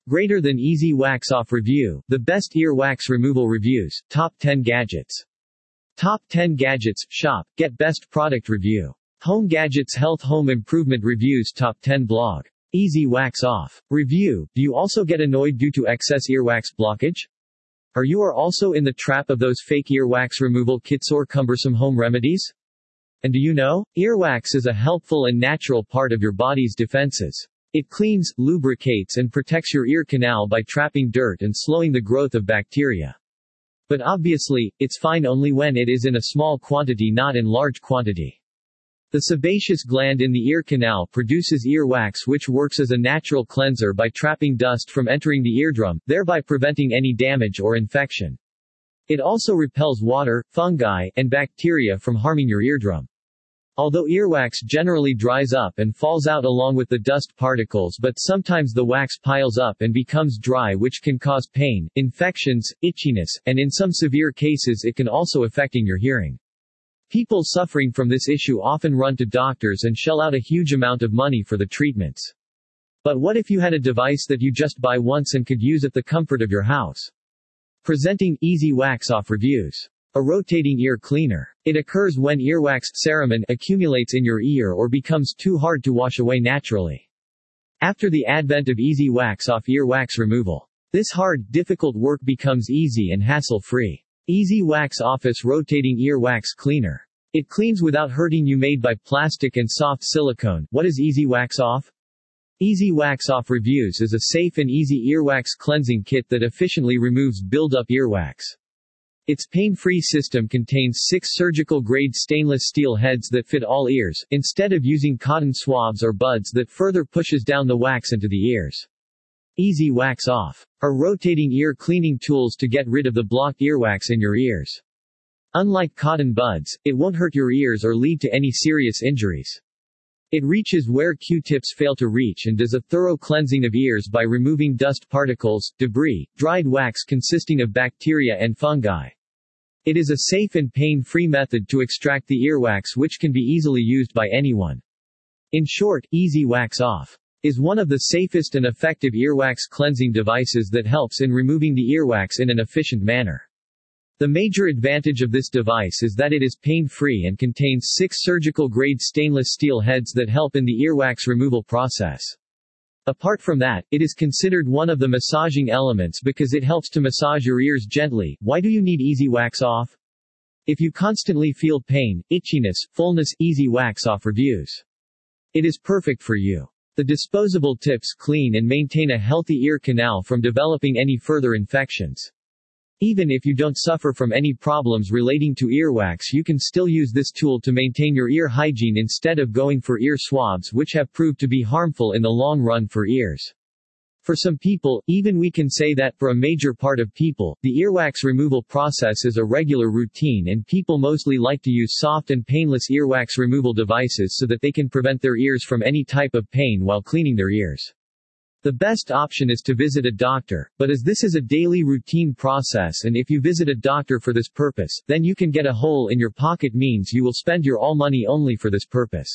Greater than Easy Wax Off Review, the best ear wax removal reviews, top 10 gadgets. Top 10 gadgets, shop, get best product review. Home Gadgets Health Home Improvement Reviews Top 10 blog. Easy Wax Off. Review, do you also get annoyed due to excess earwax blockage? Are you also in the trap of those fake earwax removal kits or cumbersome home remedies? And do you know, earwax is a helpful and natural part of your body's defenses. It cleans, lubricates and protects your ear canal by trapping dirt and slowing the growth of bacteria. But obviously, it's fine only when it is in a small quantity, not in large quantity. The sebaceous gland in the ear canal produces earwax, which works as a natural cleanser by trapping dust from entering the eardrum, thereby preventing any damage or infection. It also repels water, fungi, and bacteria from harming your eardrum. Although earwax generally dries up and falls out along with the dust particles, but sometimes the wax piles up and becomes dry, which can cause pain, infections, itchiness, and in some severe cases it can also affecting your hearing. People suffering from this issue often run to doctors and shell out a huge amount of money for the treatments. But what if you had a device that you just buy once and could use at the comfort of your house? Presenting Easy Wax Off Reviews. A rotating ear cleaner. It occurs when earwax cerumen accumulates in your ear or becomes too hard to wash away naturally. After the advent of Easy Wax Off earwax removal, this hard, difficult work becomes easy and hassle-free. Easy Wax Office Rotating Earwax Cleaner. It cleans without hurting you, made by plastic and soft silicone. What is Easy Wax Off? Easy Wax Off Reviews is a safe and easy earwax cleansing kit that efficiently removes build-up earwax. Its pain-free system contains 6 surgical-grade stainless steel heads that fit all ears, instead of using cotton swabs or buds that further pushes down the wax into the ears. Easy Wax Off are rotating ear cleaning tools to get rid of the blocked earwax in your ears. Unlike cotton buds, it won't hurt your ears or lead to any serious injuries. It reaches where Q-tips fail to reach and does a thorough cleansing of ears by removing dust particles, debris, dried wax consisting of bacteria and fungi. It is a safe and pain-free method to extract the earwax, which can be easily used by anyone. In short, Easy Wax Off is one of the safest and effective earwax cleansing devices that helps in removing the earwax in an efficient manner. The major advantage of this device is that it is pain-free and contains 6 surgical-grade stainless steel heads that help in the earwax removal process. Apart from that, it is considered one of the massaging elements because it helps to massage your ears gently. Why do you need Easy Wax Off? If you constantly feel pain, itchiness, fullness, Easy Wax Off Reviews. It is perfect for you. The disposable tips clean and maintain a healthy ear canal from developing any further infections. Even if you don't suffer from any problems relating to earwax, you can still use this tool to maintain your ear hygiene instead of going for ear swabs, which have proved to be harmful in the long run for ears. For some people, even we can say that for a major part of people, the earwax removal process is a regular routine, and people mostly like to use soft and painless earwax removal devices so that they can prevent their ears from any type of pain while cleaning their ears. The best option is to visit a doctor, but as this is a daily routine process, and if you visit a doctor for this purpose, then you can get a hole in your pocket means you will spend your all money only for this purpose.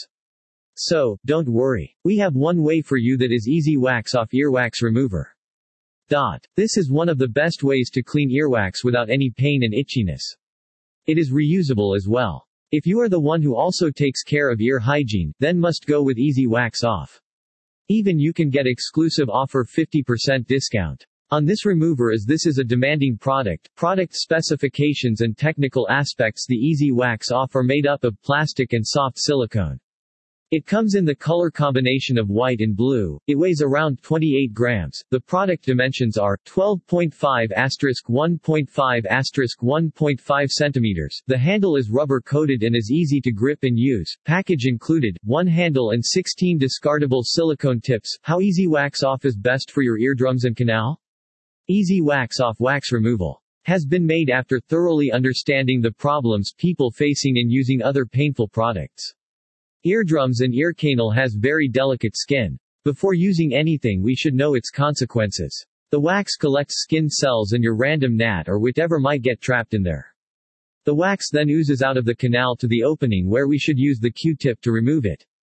So, don't worry. We have one way for you that is Easy Wax Off Earwax Remover. This is one of the best ways to clean earwax without any pain and itchiness. It is reusable as well. If you are the one who also takes care of ear hygiene, then must go with Easy Wax Off. Even you can get exclusive offer 50% discount on this remover, as this is a demanding product. Product specifications and technical aspects. The Easy Wax Off are made up of plastic and soft silicone. It comes in the color combination of white and blue. It weighs around 28 grams. The product dimensions are 12.5*1.5*1.5 centimeters. The handle is rubber coated and is easy to grip and use. Package included, 1 handle and 16 discardable silicone tips. How Easy Wax Off is best for your eardrums and canal? Easy Wax Off wax removal has been made after thoroughly understanding the problems people facing in using other painful products. Eardrums and ear canal has very delicate skin. Before using anything, we should know its consequences. The wax collects skin cells and your random gnat or whatever might get trapped in there. The wax then oozes out of the canal to the opening where we should use the Q-tip to remove it.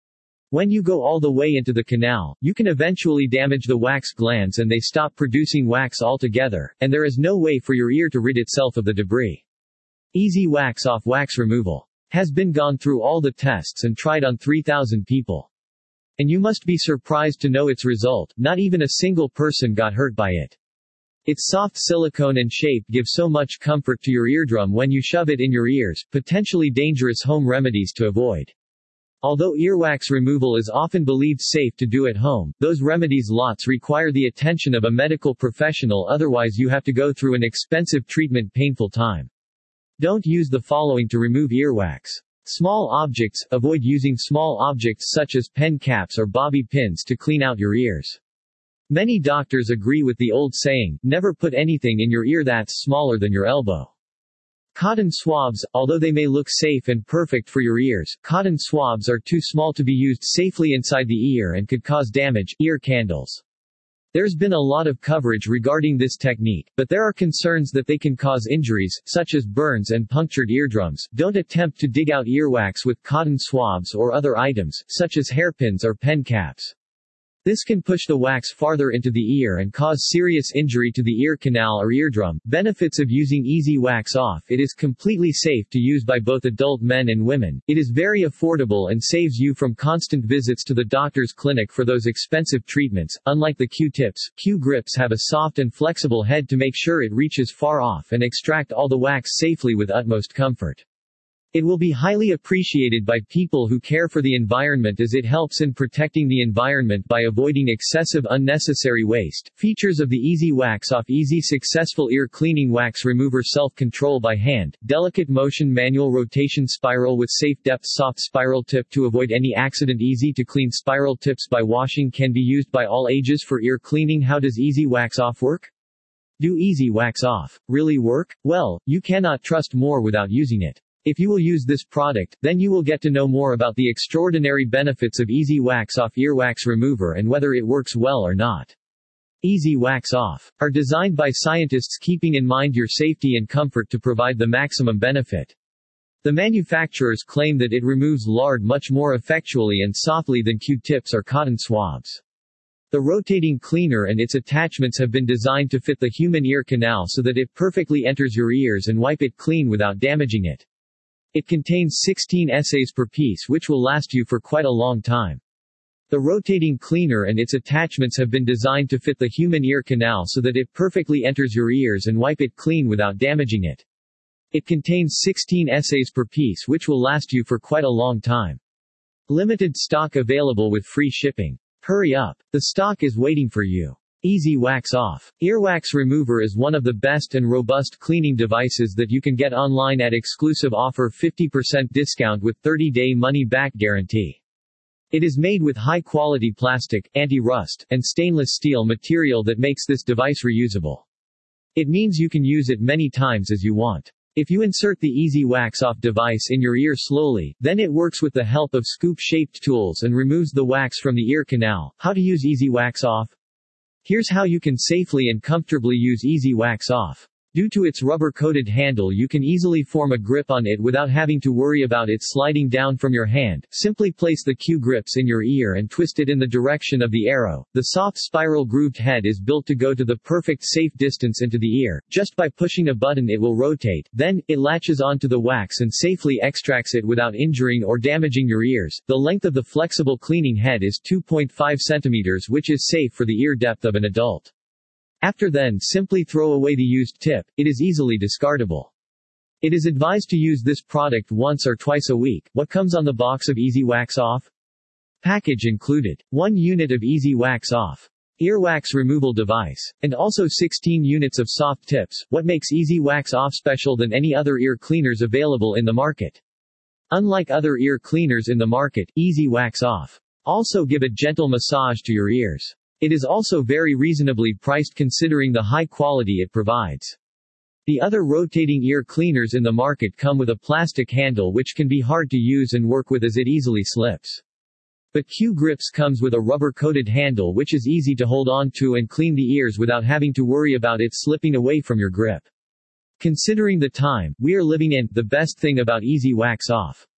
When you go all the way into the canal, you can eventually damage the wax glands and they stop producing wax altogether, and there is no way for your ear to rid itself of the debris. Easy Wax Off wax removal has been gone through all the tests and tried on 3,000 people. And you must be surprised to know its result, not even a single person got hurt by it. Its soft silicone and shape give so much comfort to your eardrum when you shove it in your ears, potentially dangerous home remedies to avoid. Although earwax removal is often believed safe to do at home, those remedies lots require the attention of a medical professional, otherwise you have to go through an expensive treatment, painful time. Don't use the following to remove earwax. Small objects. Avoid using small objects such as pen caps or bobby pins to clean out your ears. Many doctors agree with the old saying, never put anything in your ear that's smaller than your elbow. Cotton swabs. Although they may look safe and perfect for your ears, cotton swabs are too small to be used safely inside the ear and could cause damage. Ear candles. There's been a lot of coverage regarding this technique, but there are concerns that they can cause injuries, such as burns and punctured eardrums. Don't attempt to dig out earwax with cotton swabs or other items, such as hairpins or pen caps. This can push the wax farther into the ear and cause serious injury to the ear canal or eardrum. Benefits of using Easy Wax Off. It is completely safe to use by both adult men and women. It is very affordable and saves you from constant visits to the doctor's clinic for those expensive treatments. Unlike the Q-tips, Q-grips have a soft and flexible head to make sure it reaches far off and extract all the wax safely with utmost comfort. It will be highly appreciated by people who care for the environment as it helps in protecting the environment by avoiding excessive unnecessary waste. Features of the Easy Wax Off. Easy successful ear cleaning wax remover. Self-control by hand, delicate motion, manual rotation, spiral with safe depth, soft spiral tip to avoid any accident. Easy to clean. Spiral tips by washing can be used by all ages for ear cleaning. How does Easy Wax Off work? Do Easy Wax Off really work? Well, you cannot trust more without using it. If you will use this product, then you will get to know more about the extraordinary benefits of Easy Wax Off earwax remover and whether it works well or not. Easy Wax Off are designed by scientists keeping in mind your safety and comfort to provide the maximum benefit. The manufacturers claim that it removes lard much more effectually and softly than Q-tips or cotton swabs. The rotating cleaner and its attachments have been designed to fit the human ear canal so that it perfectly enters your ears and wipe it clean without damaging it. It contains 16 essays per piece which will last you for quite a long time. The rotating cleaner and its attachments have been designed to fit the human ear canal so that it perfectly enters your ears and wipe it clean without damaging it. It contains 16 essays per piece which will last you for quite a long time. Limited stock available with free shipping. Hurry up. The stock is waiting for you. Easy Wax Off earwax remover is one of the best and robust cleaning devices that you can get online at exclusive offer 50% discount with 30-day money-back guarantee. It is made with high-quality plastic, anti-rust, and stainless steel material that makes this device reusable. It means you can use it many times as you want. If you insert the Easy Wax Off device in your ear slowly, then it works with the help of scoop-shaped tools and removes the wax from the ear canal. How to use Easy Wax Off? Here's how you can safely and comfortably use Easy Wax Off. Due to its rubber-coated handle, you can easily form a grip on it without having to worry about it sliding down from your hand. Simply place the Q-grips in your ear and twist it in the direction of the arrow. The soft spiral grooved head is built to go to the perfect safe distance into the ear. Just by pushing a button it will rotate, then, it latches onto the wax and safely extracts it without injuring or damaging your ears. The length of the flexible cleaning head is 2.5 centimeters, which is safe for the ear depth of an adult. After then simply throw away the used tip, it is easily discardable. It is advised to use this product once or twice a week. What comes on the box of Easy Wax Off? Package included. 1 unit of Easy Wax Off earwax removal device, and also 16 units of soft tips. What makes Easy Wax Off special than any other ear cleaners available in the market? Unlike other ear cleaners in the market, Easy Wax Off also give a gentle massage to your ears. It is also very reasonably priced considering the high quality it provides. The other rotating ear cleaners in the market come with a plastic handle which can be hard to use and work with as it easily slips. But Q-grips comes with a rubber-coated handle which is easy to hold on to and clean the ears without having to worry about it slipping away from your grip. Considering the time we are living in, the best thing about Easy Wax Off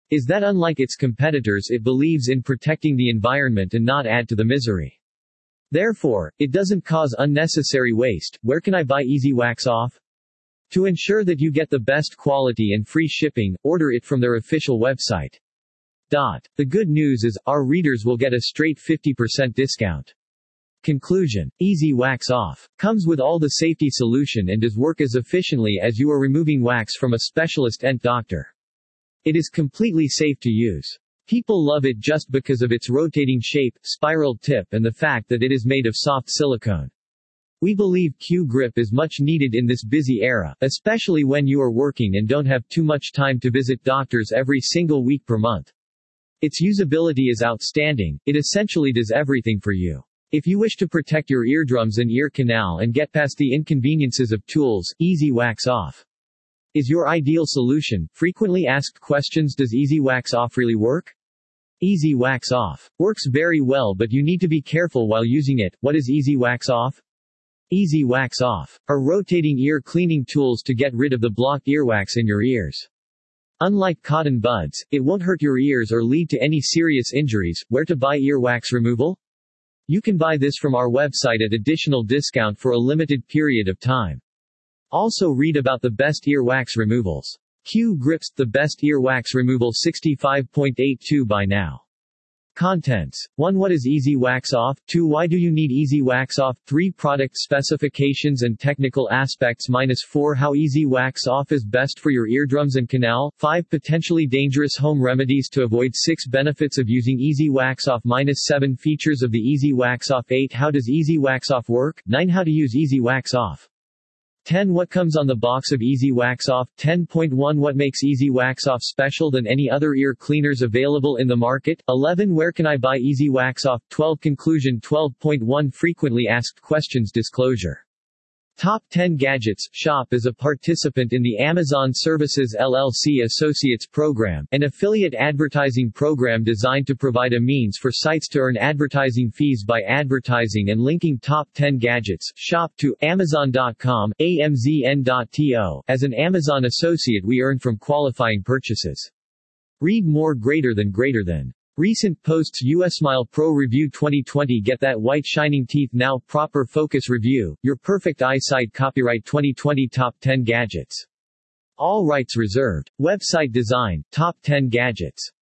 is that unlike its competitors, it believes in protecting the environment and not add to the misery. Therefore, it doesn't cause unnecessary waste. Where can I buy Easy Wax Off? To ensure that you get the best quality and free shipping, order it from their official website. The good news is, our readers will get a straight 50% discount. Conclusion. Easy Wax Off comes with all the safety solution and does work as efficiently as you are removing wax from a specialist ENT doctor. It is completely safe to use. People love it just because of its rotating shape, spiral tip and the fact that it is made of soft silicone. We believe Q-Grip is much needed in this busy era, especially when you are working and don't have too much time to visit doctors every single week per month. Its usability is outstanding, it essentially does everything for you. If you wish to protect your eardrums and ear canal and get past the inconveniences of tools, Easy Wax Off is your ideal solution. Frequently asked questions. Does Easy Wax Off really work? Easy Wax Off works very well, but you need to be careful while using it. What is Easy Wax Off? Easy Wax Off are rotating ear cleaning tools to get rid of the blocked earwax in your ears. Unlike cotton buds, it won't hurt your ears or lead to any serious injuries. Where to buy earwax removal? You can buy this from our website at additional discount for a limited period of time. Also read about the best earwax removals. Q-Grips, the best earwax removal 65.82 by now. Contents. 1. What is Easy Wax Off? 2. Why do you need Easy Wax Off? 3. Product specifications and technical aspects. -4. How Easy Wax Off is best for your eardrums and canal. 5. Potentially dangerous home remedies to avoid. 6. Benefits of using Easy Wax Off. -7. Features of the Easy Wax Off. 8. How does Easy Wax Off work? 9. How to use Easy Wax Off. 10. What comes on the box of Easy Wax Off? 10.1. What makes Easy Wax Off special than any other ear cleaners available in the market? 11. Where can I buy Easy Wax Off? 12. Conclusion. 12.1. Frequently asked questions. Disclosure. Top 10 Gadgets. Shop is a participant in the Amazon Services LLC Associates Program, an affiliate advertising program designed to provide a means for sites to earn advertising fees by advertising and linking top 10 gadgets. Shop to Amazon.com, AMZN.to. As an Amazon associate, we earn from qualifying purchases. Read more. Greater than. Recent posts. USmile Pro Review 2020. Get that white shining teeth now. Proper focus review. Your perfect eyesight. Copyright 2020. Top 10 Gadgets. All rights reserved. Website design. Top 10 Gadgets.